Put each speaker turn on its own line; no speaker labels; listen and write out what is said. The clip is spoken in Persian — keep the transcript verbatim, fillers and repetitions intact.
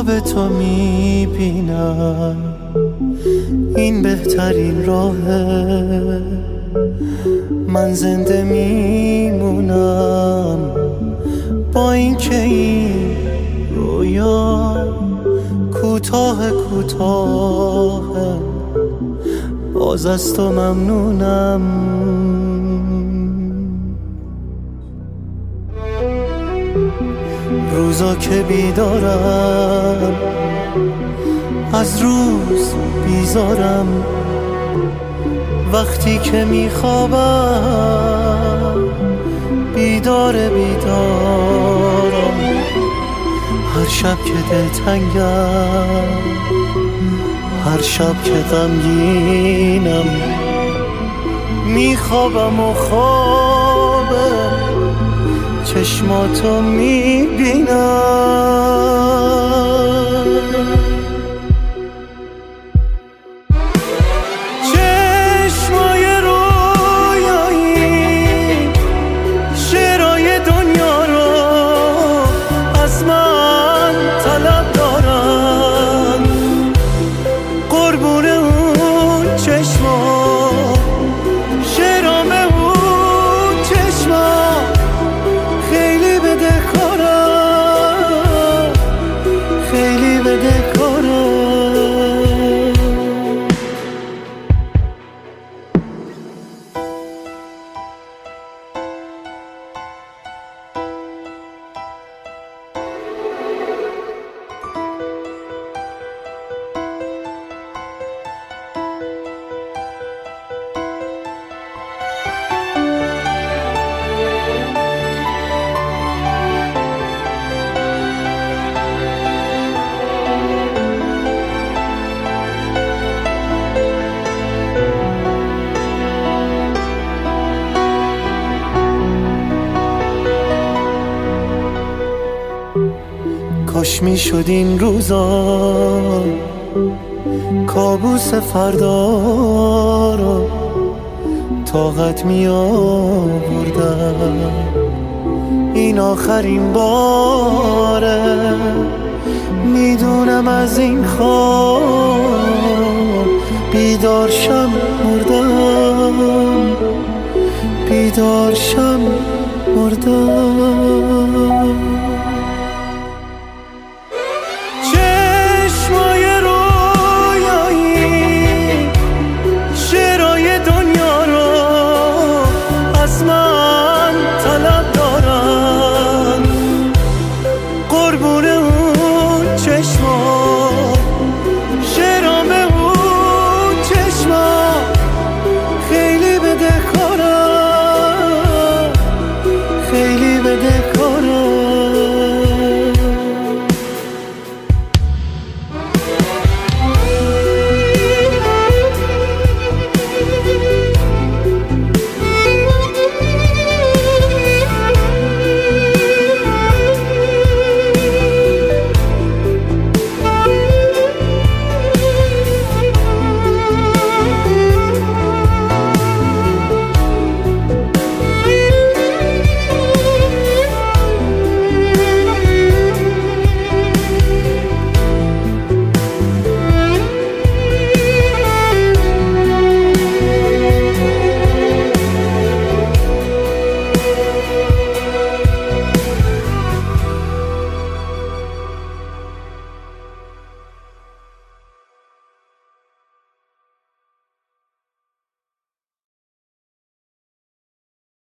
خواب تو میبینم، این بهترین راهه. من زنده میمونم با این که این رویا کوتاه کوتاه، باز از تو ممنونم. روزا که بیدارم از روز بیزارم، وقتی که میخوابم بیدار بیدارم. هر شب که دلتنگم، هر شب که غمگینم، میخوابم و خوابه چشماتو میبینم. چشمای رویایی شعرهای دنیا رو از من طلب دارن، قربون اون چشما شعرام اون چشما خیلی بدهکارم، خیلی بدهکارم. کاش میشد این روزا کابوس فردا رو طاقت می آوردم. این آخرین باره، میدونم از این خواب بیدار شم مردم، بیدار شم مردم.